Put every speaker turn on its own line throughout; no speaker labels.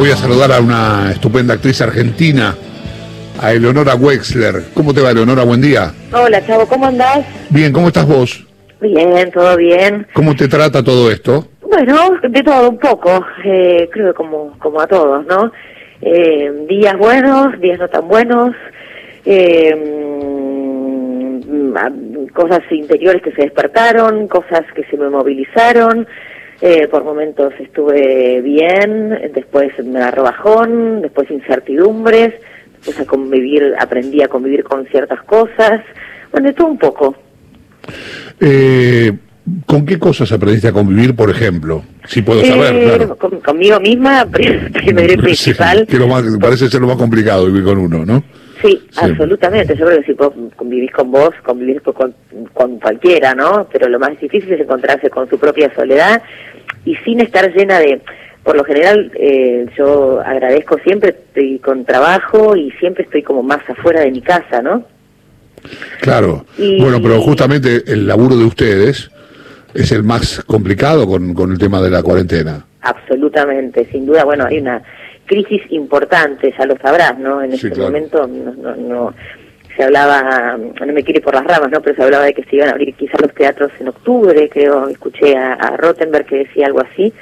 Voy a saludar a una estupenda actriz argentina, a Eleonora Wexler. ¿Cómo te va, Eleonora? Buen día.
Hola, Chavo, ¿cómo andás?
Bien, ¿cómo estás vos?
Bien, todo bien.
¿Cómo te trata todo esto?
Bueno, de todo un poco, creo que como a todos, ¿no? Días buenos, días no tan buenos, cosas interiores que se despertaron, cosas que se me movilizaron. Por momentos estuve bien, después me agarró bajón, después incertidumbres, después aprendí a convivir con ciertas cosas, bueno, de todo un poco.
¿Con qué cosas aprendiste a convivir, por ejemplo? Si puedo saber, claro.
Conmigo misma, primero y principal.
Sí, que parece ser lo más complicado, vivir con uno, ¿no?
Sí, absolutamente. Yo creo que si vos convivís con vos, convivís con cualquiera, ¿no? Pero lo más difícil es encontrarse con su propia soledad y sin estar llena de... Por lo general, yo agradezco siempre, estoy con trabajo y siempre estoy como más afuera de mi casa, ¿no?
Claro. Bueno, pero justamente el laburo de ustedes es el más complicado con el tema de la cuarentena.
Absolutamente, sin duda. Bueno, hay una crisis importante, ya lo sabrás, ¿no? En este momento no se hablaba, no me quiere ir por las ramas, ¿no? Pero se hablaba de que se iban a abrir quizás los teatros en octubre, creo, escuché a Rottenberg que decía algo así.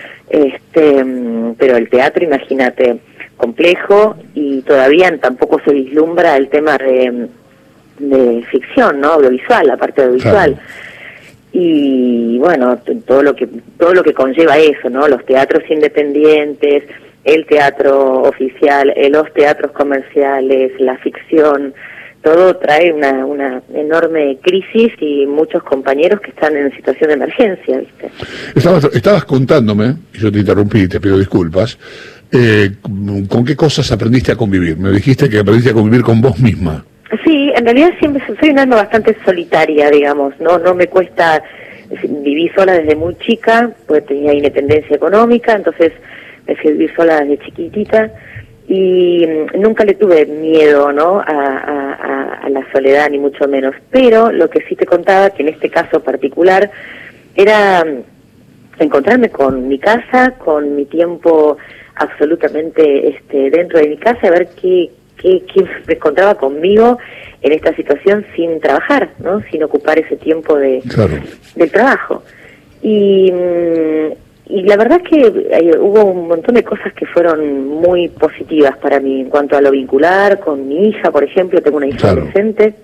Pero el teatro, imagínate, complejo, y todavía tampoco se vislumbra el tema de ficción, ¿no? Audiovisual, la parte audiovisual. Claro. Y bueno, todo lo que conlleva eso, ¿no? Los teatros independientes, el teatro oficial, los teatros comerciales, la ficción, todo trae una enorme crisis y muchos compañeros que están en situación de emergencia, ¿viste?
Estabas contándome, y yo te interrumpí, te pido disculpas, ¿con qué cosas aprendiste a convivir? Me dijiste que aprendiste a convivir con vos misma.
Sí, en realidad siempre soy una alma bastante solitaria, digamos, no me cuesta, viví sola desde muy chica, pues tenía independencia económica, entonces me fui a vivir sola desde chiquitita y nunca le tuve miedo, ¿no? a la soledad, ni mucho menos, pero lo que sí te contaba, que en este caso particular, era encontrarme con mi casa, con mi tiempo absolutamente dentro de mi casa, a ver qué me encontraba conmigo en esta situación sin trabajar, ¿no? Sin ocupar ese tiempo del trabajo. Y la verdad es que hubo un montón de cosas que fueron muy positivas para mí en cuanto a lo vincular con mi hija, por ejemplo. Tengo una hija adolescente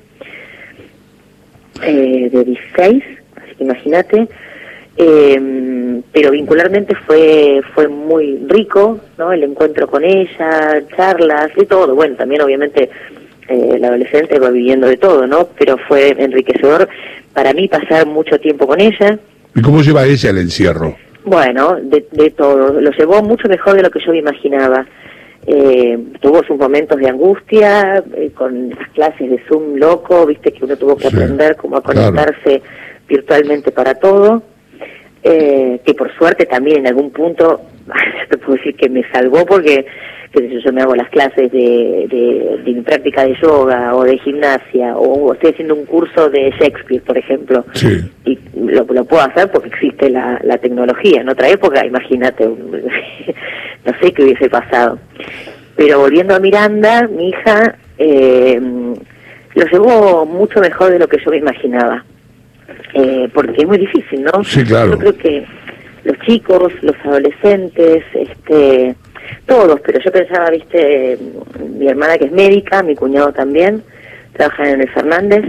de 16, así que imagínate. Pero vincularmente fue muy rico, ¿no? El encuentro con ella, charlas, de todo. Bueno, también obviamente la adolescente va viviendo de todo, ¿no? Pero fue enriquecedor para mí pasar mucho tiempo con ella.
¿Y cómo lleva ella el encierro?
Bueno, de todo. Lo llevó mucho mejor de lo que yo me imaginaba. Tuvo sus momentos de angustia, con las clases de Zoom loco, viste que uno tuvo que aprender cómo a conectarse virtualmente para todo. Que por suerte también en algún punto te puedo decir que me salvó, porque yo me hago las clases de mi práctica de yoga o de gimnasia, o estoy haciendo un curso de Shakespeare, por ejemplo, y lo puedo hacer porque existe la tecnología. En otra época, imagínate, no sé qué hubiese pasado. Pero volviendo a Miranda, mi hija lo llevó mucho mejor de lo que yo me imaginaba. Porque es muy difícil, ¿no?
Sí, claro.
Yo creo que los chicos, los adolescentes, todos, pero yo pensaba, viste, mi hermana que es médica, mi cuñado también, trabajan en el Fernández,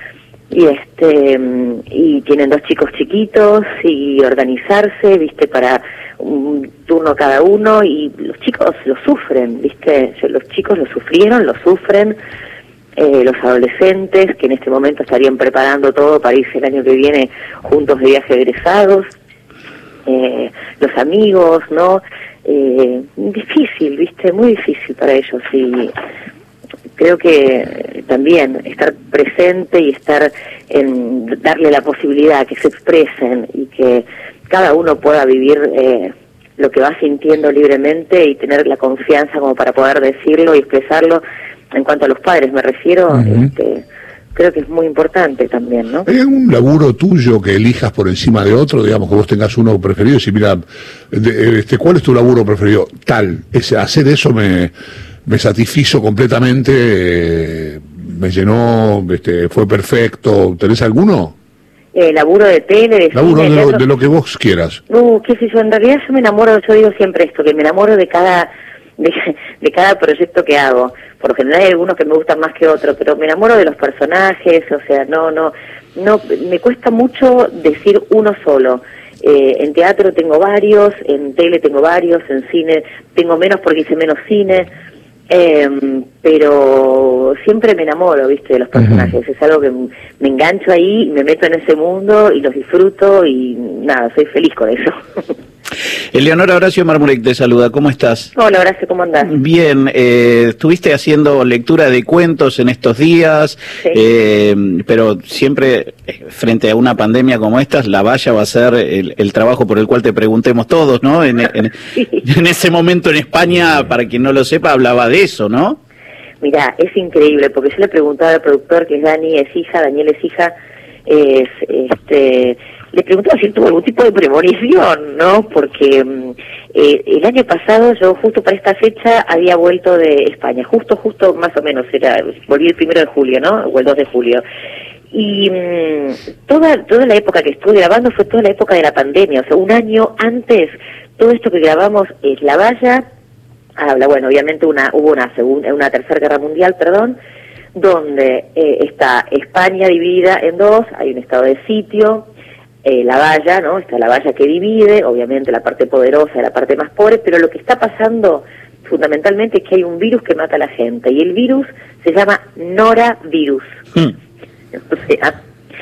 y tienen 2 chicos chiquitos, y organizarse, viste, para un turno cada uno, y los chicos lo sufren, viste, los chicos lo sufrieron, lo sufren. Los adolescentes que en este momento estarían preparando todo para irse el año que viene juntos de viaje egresados, los amigos, ¿no? Difícil, ¿viste? Muy difícil para ellos, y creo que también estar presente y darle la posibilidad que se expresen y que cada uno pueda vivir lo que va sintiendo libremente y tener la confianza como para poder decirlo y expresarlo. En cuanto a los padres me refiero, creo que es muy importante también, ¿no?
¿Hay algún laburo tuyo que elijas por encima de otro, digamos, que vos tengas uno preferido y si mira, ¿cuál es tu laburo preferido? Tal, hacer eso me satisfizo completamente, me llenó, fue perfecto. ¿Tenés alguno?
Laburo de tele, de
laburo
cine,
de lo que vos quieras.
Qué sé yo, en realidad yo me enamoro, yo digo siempre esto, que me enamoro de cada proyecto que hago. Por lo general hay algunos que me gustan más que otros, pero me enamoro de los personajes, o sea, no, me cuesta mucho decir uno solo. En teatro tengo varios, en tele tengo varios, en cine tengo menos porque hice menos cine, pero siempre me enamoro, ¿viste?, de los personajes. Es algo que me engancho ahí, me meto en ese mundo y los disfruto y nada, soy feliz con eso.
Eleonora, Horacio Marmurek te saluda, ¿cómo estás?
Hola, Horacio, ¿cómo andás?
Bien, estuviste haciendo lectura de cuentos en estos días, sí. Pero siempre frente a una pandemia como esta, la valla va a ser el trabajo por el cual te preguntemos todos, ¿no?
Sí.
En ese momento en España, para quien no lo sepa, hablaba de eso, ¿no?
Mirá, es increíble, porque yo le preguntaba al productor, que es Daniel Esija, le preguntaba si tuvo algún tipo de premonición, ¿no? Porque el año pasado yo justo para esta fecha había vuelto de España, justo más o menos, volví el 1 de julio, ¿no? O el 2 de julio. Y toda la época que estuve grabando fue toda la época de la pandemia, o sea, un año antes, todo esto que grabamos es La Valla, bueno, obviamente hubo una tercera guerra mundial, donde está España dividida en dos, hay un estado de sitio, la valla, ¿no? Está la valla que divide, obviamente la parte poderosa y la parte más pobre, pero lo que está pasando fundamentalmente es que hay un virus que mata a la gente, y el virus se llama Noravirus. O sea,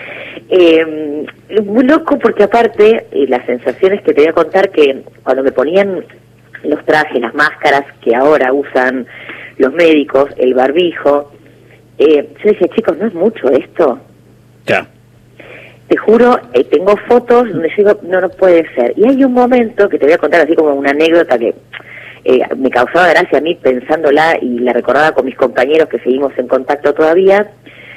muy loco, porque aparte, las sensaciones que te voy a contar, que cuando me ponían los trajes, las máscaras que ahora usan los médicos, el barbijo, yo decía, chicos, ¿no es mucho esto?
Ya.
Te juro, tengo fotos donde yo digo, no puede ser. Y hay un momento que te voy a contar así como una anécdota que me causaba gracia a mí pensándola, y la recordaba con mis compañeros que seguimos en contacto todavía.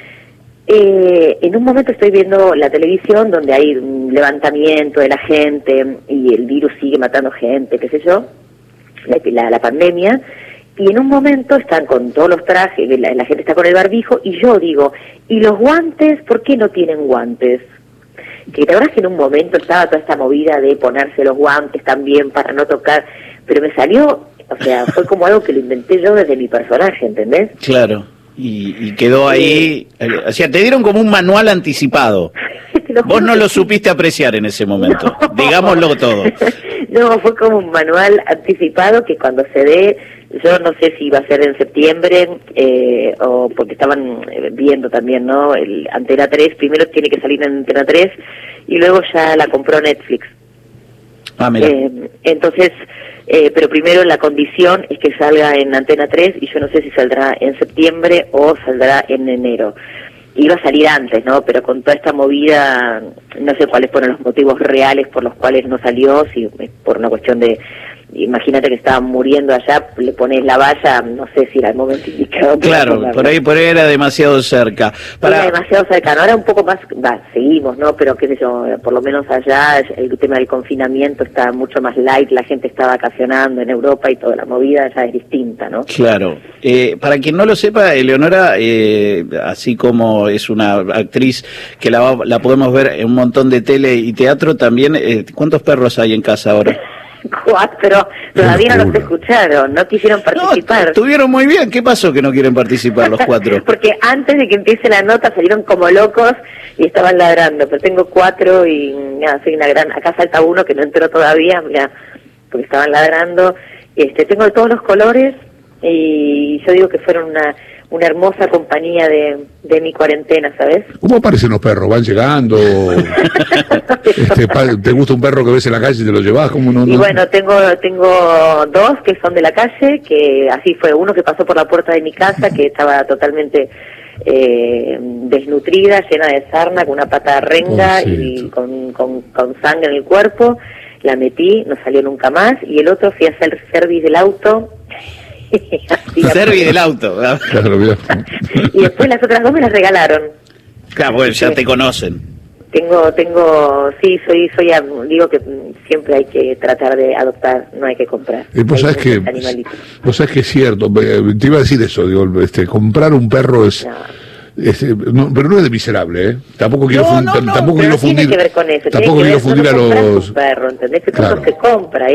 En un momento estoy viendo la televisión donde hay un levantamiento de la gente y el virus sigue matando gente, qué sé yo, la pandemia, y en un momento están con todos los trajes, la gente está con el barbijo, y yo digo, ¿y los guantes? ¿Por qué no tienen guantes? Que la verdad es que en un momento estaba toda esta movida de ponerse los guantes también para no tocar, pero me salió, o sea, fue como algo que lo inventé yo desde mi personaje, ¿entendés?
Claro, y quedó ahí, o sea, te dieron como un manual anticipado. Vos no lo supiste apreciar en ese momento, no. Digámoslo todo.
No, fue como un manual anticipado que cuando se dé, yo no sé si iba a ser en septiembre, o porque estaban viendo también, ¿no? Antena 3, primero tiene que salir en Antena 3 y luego ya la compró Netflix.
Ah, mira.
Entonces, pero primero la condición es que salga en Antena 3, y yo no sé si saldrá en septiembre o saldrá en enero. Iba a salir antes, ¿no? Pero con toda esta movida, no sé cuáles fueron los motivos reales por los cuales no salió, si por una cuestión de, imagínate que estaban muriendo allá, le pones la valla, no sé si era el momento indicado.
Claro, por ahí era demasiado cerca.
Era demasiado cerca, no era un poco más, seguimos, ¿no? Pero qué sé yo, por lo menos allá el tema del confinamiento está mucho más light, la gente está vacacionando en Europa y toda la movida ya es distinta, ¿no?
Claro. Para quien no lo sepa, Eleonora, así como es una actriz que la podemos ver en un montón de tele y teatro, también, ¿cuántos perros hay en casa ahora?
4, todavía no los escucharon, no quisieron participar.
No, estuvieron muy bien, ¿qué pasó que no quieren participar los 4?
Porque antes de que empiece la nota salieron como locos y estaban ladrando, pero tengo 4 y nada, soy una gran, acá falta uno que no entró todavía, mira, porque estaban ladrando. Tengo de todos los colores, y yo digo que fueron una hermosa compañía de mi cuarentena, ¿sabes?
¿Cómo aparecen los perros? ¿Van llegando? ¿Te gusta un perro que ves en la calle y te lo llevas? ¿Cómo no?
Y bueno, tengo 2 que son de la calle, que así fue, uno que pasó por la puerta de mi casa, que estaba totalmente desnutrida, llena de sarna, con una pata de renga y con sangre en el cuerpo. La metí, no salió nunca más, y el otro fui a hacer service del auto.
Service del auto.
Claro,
y después las otras 2 me las regalaron.
Claro, bueno, ya te conocen.
Sí, digo que siempre hay que tratar de adoptar, no hay que comprar.
Vos sabés que es cierto, te iba a decir eso, digo, comprar un perro es... No. Pero no es de miserable, ¿eh? Tampoco quiero fundir.
Tiene que ver con eso.
Tampoco quiero fundir a los.
Un perro, ¿entendés? Que
claro.
todo se compra.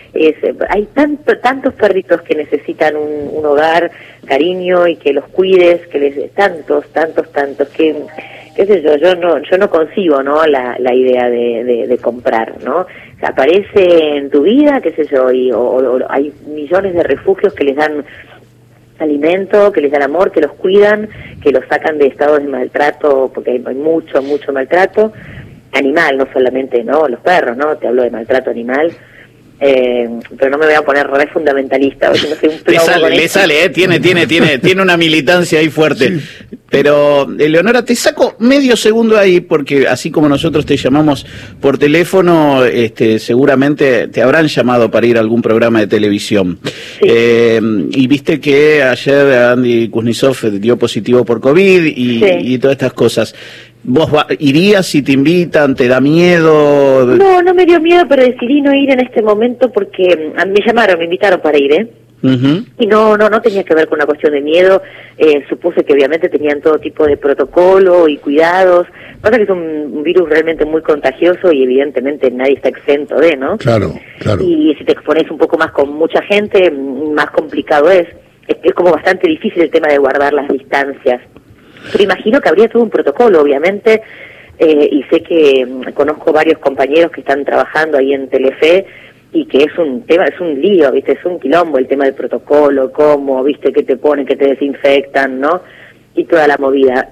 Hay tantos perritos que necesitan un hogar, cariño y que los cuides, tantos que qué sé yo no concibo, ¿no? La idea de comprar, ¿no? O sea, aparece en tu vida, qué sé yo, o hay millones de refugios que les dan alimento, que les dan amor, que los cuidan, que los sacan de estados de maltrato, porque hay mucho maltrato animal, no solamente, ¿no? Los perros, ¿no? Te hablo de maltrato animal. Pero no me voy a poner re fundamentalista, no soy un plomo.
Le sale, tiene una militancia ahí fuerte. Sí. Pero, Leonora, te saco medio segundo ahí, porque así como nosotros te llamamos por teléfono, seguramente te habrán llamado para ir a algún programa de televisión. Sí. Y viste que ayer Andy Kuznetsov dio positivo por COVID y todas estas cosas. ¿Vos irías si te invitan? ¿Te da miedo?
No me dio miedo, pero decidí no ir en este momento porque me invitaron para ir, ¿eh? Uh-huh. Y no tenía que ver con una cuestión de miedo. Supuse que obviamente tenían todo tipo de protocolo y cuidados. Pasa que es un virus realmente muy contagioso y evidentemente nadie está exento de, ¿no?
Claro.
Y si te expones un poco más con mucha gente, más complicado es como bastante difícil el tema de guardar las distancias. Pero imagino que habría todo un protocolo, obviamente, y sé que conozco varios compañeros que están trabajando ahí en Telefe y que es un tema, es un lío, ¿viste? Es un quilombo el tema del protocolo, cómo, ¿viste? Que te ponen, que te desinfectan, ¿no? Y toda la movida.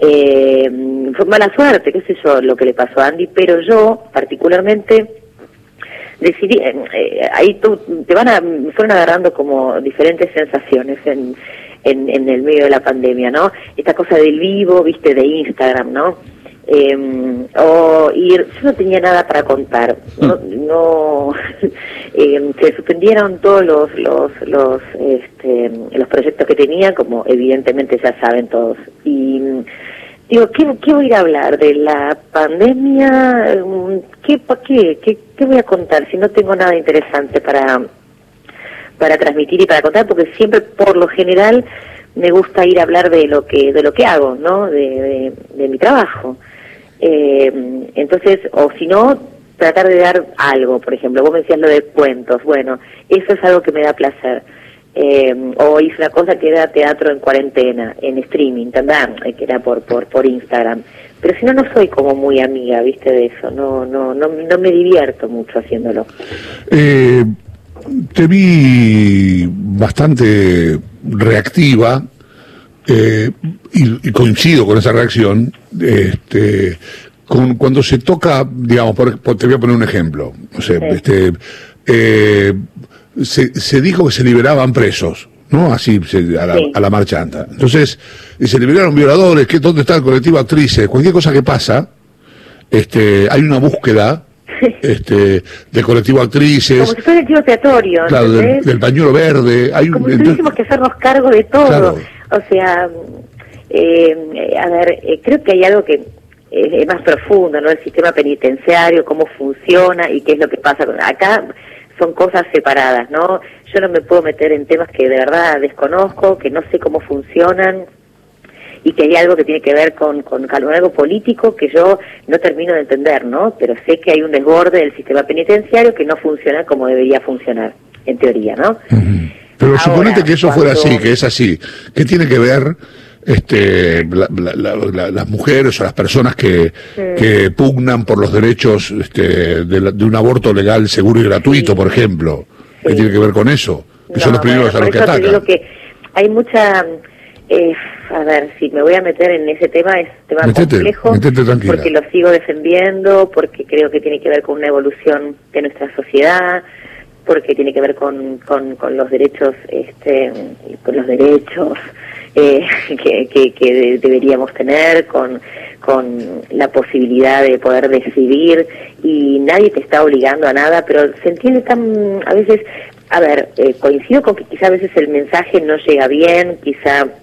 Fue mala suerte, qué sé yo, lo que le pasó a Andy, pero yo, particularmente, decidí, ahí me fueron agarrando como diferentes sensaciones en el medio de la pandemia, ¿no? Esta cosa del vivo, viste, de Instagram, ¿no? Yo no tenía nada para contar, se suspendieron todos los proyectos que tenía, como evidentemente ya saben todos, y digo, ¿qué voy a ir a hablar? ¿De la pandemia? ¿Qué voy a contar si no tengo nada interesante para transmitir y para contar? Porque siempre, por lo general, me gusta ir a hablar de lo que hago, ¿no? De mi trabajo. Entonces, o si no, tratar de dar algo. Por ejemplo, vos me decías lo de cuentos. Bueno, eso es algo que me da placer. O hice una cosa que era teatro en cuarentena, en streaming, ¿entendés? Que era por Instagram. Pero si no soy como muy amiga, ¿viste? De eso. No me divierto mucho haciéndolo.
Te vi bastante reactiva, y coincido con esa reacción, cuando se toca, digamos, te voy a poner un ejemplo, no sé, se dijo que se liberaban presos, ¿no? Así, a la marchanta. Entonces, se liberaron violadores, ¿dónde está el colectivo actrices? Cualquier cosa que pasa, hay una búsqueda del colectivo actrices,
como si fuera el chivo expiatorio,
claro, del pañuelo verde,
como si tuviésemos que hacernos cargo de todo, claro. O sea, creo que hay algo que es más profundo, ¿no? El sistema penitenciario, cómo funciona y qué es lo que pasa acá. Son cosas separadas, ¿no? Yo no me puedo meter en temas que de verdad desconozco, que no sé cómo funcionan, y que hay algo que tiene que ver con algo político que yo no termino de entender, ¿no? Pero sé que hay un desborde del sistema penitenciario que no funciona como debería funcionar, en teoría, ¿no?
Uh-huh. Pero ahora, suponete que eso fuera así, que es así. ¿Qué tiene que ver las mujeres o las personas que pugnan por los derechos de un aborto legal, seguro y gratuito, por ejemplo? ¿Qué tiene que ver con eso? Que son los primeros a los que atacan.
Te digo que hay mucha... a ver, si me voy a meter en ese tema, es tema complejo, porque lo sigo defendiendo, porque creo que tiene que ver con una evolución de nuestra sociedad, porque tiene que ver con los derechos, con los derechos que deberíamos tener, con la posibilidad de poder decidir, y nadie te está obligando a nada, pero se entiende a veces, coincido con que quizá a veces el mensaje no llega bien, quizá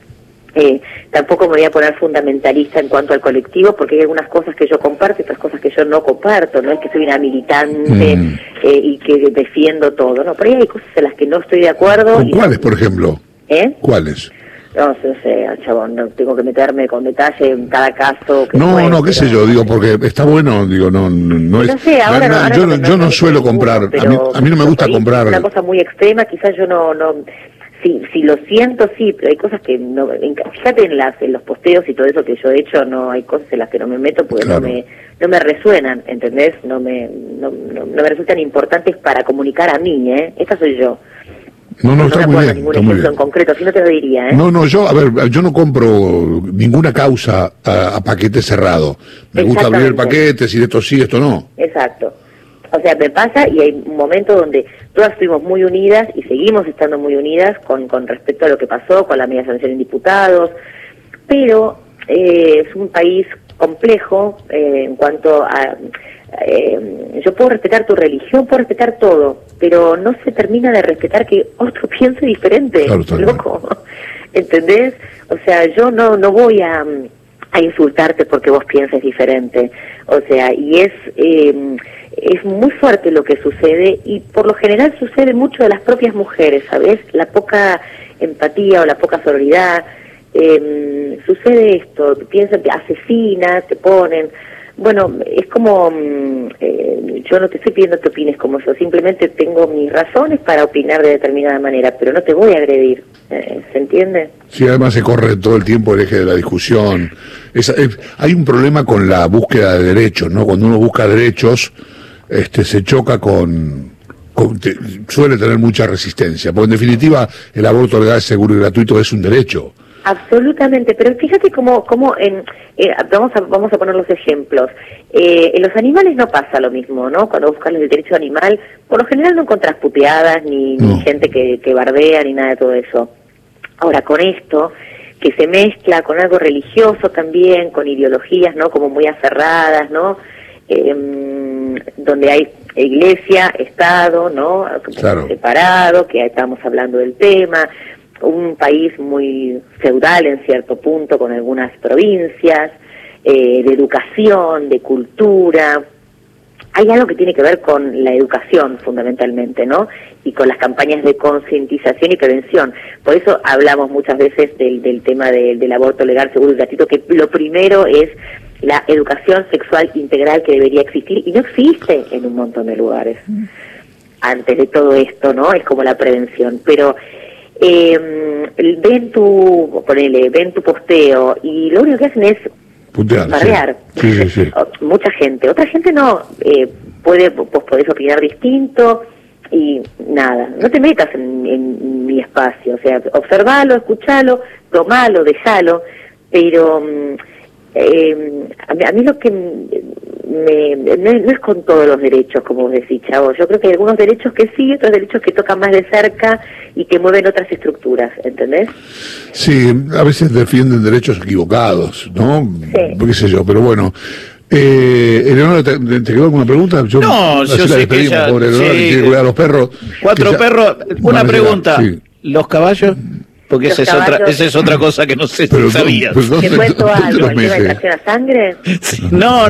Tampoco me voy a poner fundamentalista en cuanto al colectivo, porque hay algunas cosas que yo comparto y otras cosas que yo no comparto. No es que soy una militante y que defiendo todo, no, por ahí hay cosas en las que no estoy de acuerdo.
¿Con cuáles, por ejemplo?
¿Cuáles? No sé, chabón, no tengo que meterme con detalle en cada caso.
No, qué sé yo, digo, porque está bueno, digo, no es...
sé,
yo no suelo comprar, a mí no me gusta comprar...
Una cosa muy extrema, quizás yo no si lo siento, sí, pero hay cosas que no... Fíjate en los posteos y todo eso que yo he hecho, no hay cosas en las que no me meto porque claro. no me resuenan, ¿entendés? No me resultan importantes para comunicar a mí, Esta soy yo.
No, está muy bien.
Ningún ejemplo en concreto, si no te lo diría,
yo no compro ninguna causa a paquete cerrado. Me gusta abrir el paquete, decir esto sí, esto no.
Exacto. O sea, me pasa y hay un momento donde todas estuvimos muy unidas y seguimos estando muy unidas con respecto a lo que pasó, con la media sanción en diputados, pero es un país complejo en cuanto a... yo puedo respetar tu religión, puedo respetar todo, pero no se termina de respetar que otro piense diferente, claro, loco, ¿entendés? O sea, yo no voy a insultarte porque vos pienses diferente, o sea, y es muy fuerte lo que sucede y por lo general sucede mucho de las propias mujeres, ¿sabes? La poca empatía o la poca sororidad, sucede esto, piensan que asesinas, te ponen... Bueno, es como, yo no te estoy pidiendo que opines como yo, simplemente tengo mis razones para opinar de determinada manera, pero no te voy a agredir, ¿se entiende?
Sí, además se corre todo el tiempo el eje de la discusión. Hay un problema con la búsqueda de derechos, ¿no? Cuando uno busca derechos, se choca suele tener mucha resistencia, porque en definitiva el aborto legal, seguro y gratuito es un derecho.
Absolutamente, pero fíjate cómo vamos a poner los ejemplos. En los animales no pasa lo mismo, ¿no? Cuando buscas el derecho animal, por lo general no encontrás puteadas, ni gente que bardea, ni nada de todo eso. Ahora, con esto, que se mezcla con algo religioso también, con ideologías, ¿no? Como muy aferradas, ¿no? Donde hay iglesia, Estado, ¿no?
Claro.
Separado, que estamos hablando del tema... Un país muy feudal en cierto punto, con algunas provincias, de educación, de cultura. Hay algo que tiene que ver con la educación, fundamentalmente, ¿no? Y con las campañas de concientización y prevención. Por eso hablamos muchas veces del tema del aborto legal, seguro y gratuito, que lo primero es la educación sexual integral que debería existir, y no existe en un montón de lugares. Antes de todo esto, ¿no? Es como la prevención, pero... ven tu posteo y lo único que hacen es barrear.
Sí.
Mucha gente, otra gente no, vos podés opinar distinto y nada, no te metas en mi espacio, o sea, observalo, escuchalo, tomalo, dejalo, pero a mí lo que no es con todos los derechos, como vos decís, Chavo. Yo creo que hay algunos derechos que sí, otros derechos que tocan más de cerca y que mueven otras estructuras, ¿entendés?
Sí, a veces defienden derechos equivocados, ¿no?
Sí.
Qué sé yo, pero bueno. Eleonora, ¿te quedó alguna pregunta?
Yo sé que ella...
Pobre Eleonora, que quiere cuidar a los perros.
4 perros. Una pregunta. Sí. ¿Los caballos? Porque esa es otra cosa que no sé si sabías.
¿Te cuento algo? ¿El tema de tracción a sangre?
Sí. No.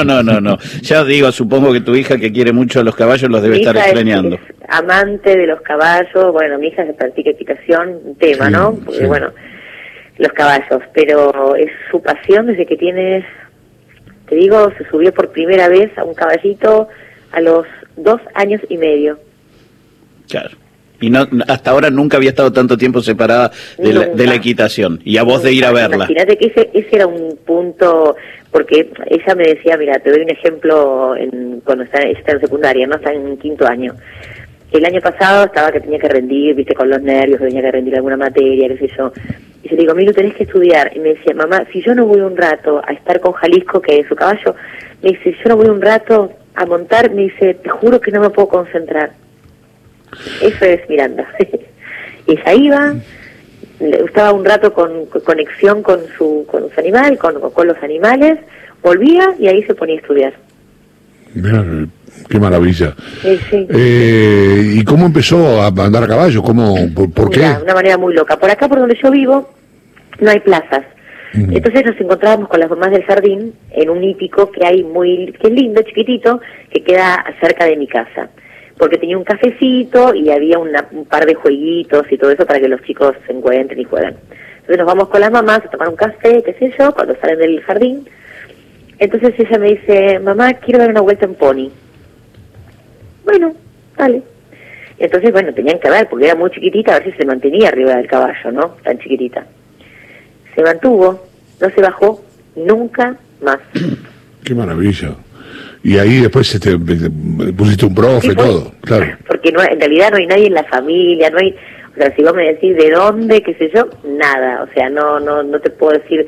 Ya digo, supongo que tu hija, que quiere mucho a los caballos, los debe estar extrañando.
Es amante de los caballos. Bueno, mi hija se practica equitación, un tema, sí, ¿no? Porque, bueno, los caballos. Pero es su pasión desde que tiene... Te digo, se subió por primera vez a un caballito a los 2 años y medio.
Claro. Y no, hasta ahora nunca había estado tanto tiempo separada de la equitación. Y a vos de ir a verla.
Imagínate que ese era un punto, porque ella me decía, mira, te doy un ejemplo cuando está en secundaria, no está en 5º año. El año pasado estaba que tenía que rendir, viste, con los nervios, que tenía que rendir alguna materia, qué sé yo. Y yo le digo, Milu, tenés que estudiar. Y me decía, mamá, si yo no voy un rato a estar con Jalisco, que es su caballo, me dice, yo no voy un rato a montar, me dice, te juro que no me puedo concentrar. Eso es Miranda. Ella iba, estaba un rato con conexión con su animal, con los animales, volvía y ahí se ponía a estudiar.
Mirá, qué maravilla.
Sí.
¿Y cómo empezó a andar a caballo? ¿Por qué?
De una manera muy loca. Por acá, por donde yo vivo, no hay plazas. Entonces nos encontrábamos con las mamás del jardín en un hípico que hay que es lindo, chiquitito, que queda cerca de mi casa. Porque tenía un cafecito y había un par de jueguitos y todo eso para que los chicos se encuentren y juegan. Entonces nos vamos con las mamás a tomar un café, qué sé yo, cuando salen del jardín. Entonces ella me dice, mamá, quiero dar una vuelta en pony. Bueno, dale. Entonces, bueno, tenían que ver, porque era muy chiquitita, a ver si se mantenía arriba del caballo, ¿no? Tan chiquitita. Se mantuvo, no se bajó nunca más.
Qué maravilla. Y ahí después pusiste un profe, sí, todo, claro.
Porque no, en realidad no hay nadie en la familia, no hay, o sea, si vos me decís de dónde, qué sé yo, nada, o sea, no te puedo decir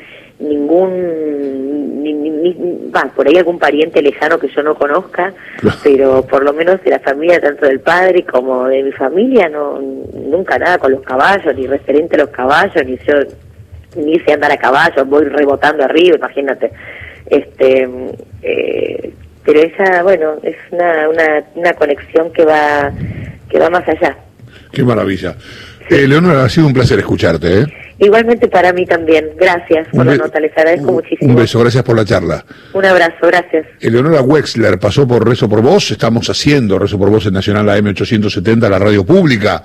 por ahí algún pariente lejano que yo no conozca, claro. Pero por lo menos de la familia, tanto del padre como de mi familia, no, nunca nada con los caballos, ni referente a los caballos, ni yo, ni sé andar a caballo, voy rebotando arriba, imagínate, pero esa, bueno, es una conexión que va más allá.
Qué maravilla. Sí. Leonora, ha sido un placer escucharte, ¿eh?
Igualmente para mí también. Gracias por la nota, les agradezco muchísimo.
Un beso, gracias por la charla.
Un abrazo, gracias.
Leonora Wexler pasó por Rezo por Vos, estamos haciendo Rezo por Vos en Nacional AM 870, la radio pública.